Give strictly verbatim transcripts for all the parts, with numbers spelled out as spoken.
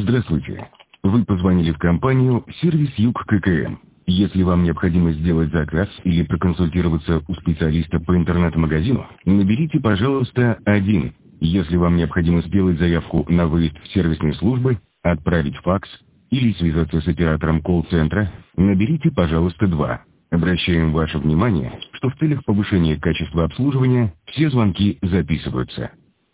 Здравствуйте. Вы позвонили в компанию «Сервис Юг ККМ». Если вам необходимо сделать заказ или проконсультироваться у специалиста по интернет-магазину, наберите, пожалуйста, один. Если вам необходимо сделать заявку на выезд в сервисные службы, отправить факс или связаться с оператором колл-центра, наберите, пожалуйста, два. Обращаем ваше внимание, что в целях повышения качества обслуживания все звонки записываются.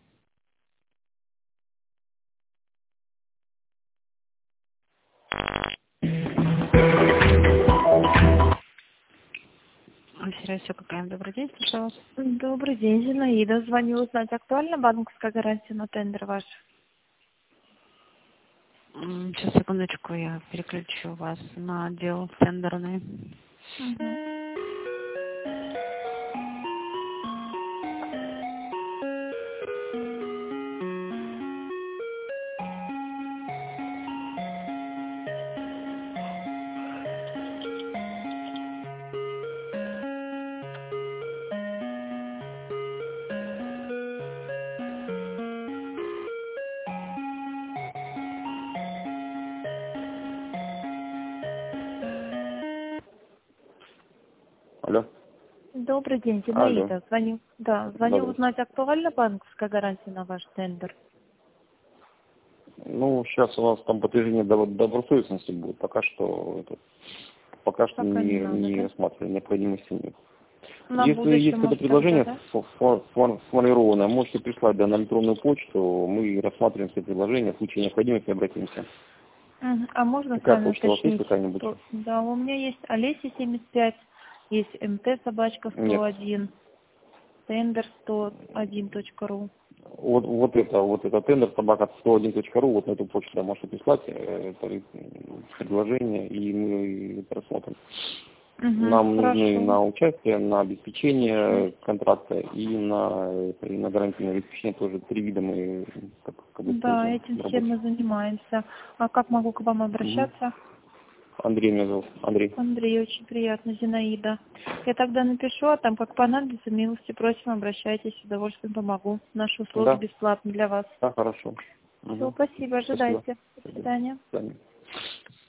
Сервис ККМ, добрый день, пожалуйста. Добрый день, Зинаида. Звоню узнать, актуальна банковская гарантия на тендер ваш? М, Сейчас, секундочку, я переключу вас на отдел тендерный. Угу. Алло. Добрый день, Алло. Зинаида. Звоню. Да, звоню Добрый. узнать, актуальна банковская гарантия на ваш тендер? Ну, сейчас у нас там подтверждение доб- добросовестности будет. Пока что это, пока что Пока не не, надо, не да? рассматриваем, необходимости нет. На Если будущее, есть какое-то может, предложение тогда, да? фо- фо- фо- сформированное, можете прислать да, на электронную почту, мы рассматриваем все предложения, в случае необходимости обратимся. Мгм. А можно с Какая вами почта у вас есть уточнить? какая-нибудь? Что... Да, у меня есть Олеся семьдесят пять, есть МТ собачка Нет. сто один, тендер сто один точка ру. Вот, вот это, вот это тендер собака сто один точка ру, вот на эту почту да, можете прислать э, это, э, предложение, и мы это рассмотрим. Угу, Нам нужны хорошо. на участие, на обеспечение контракта и на, это, и на гарантийное обеспечение тоже три вида мы как, как бы Да, используем этим в всем работе. мы занимаемся. А как могу к вам Мгм. обращаться? Андрей меня зовут. Андрей. Андрей, очень приятно, Зинаида. Я тогда напишу, а там как понадобится, милости просим, обращайтесь, с удовольствием помогу. Наши услуги Да, бесплатны для вас. да, хорошо. Все, Угу. спасибо, Спасибо. ожидайте. До свидания. До свидания.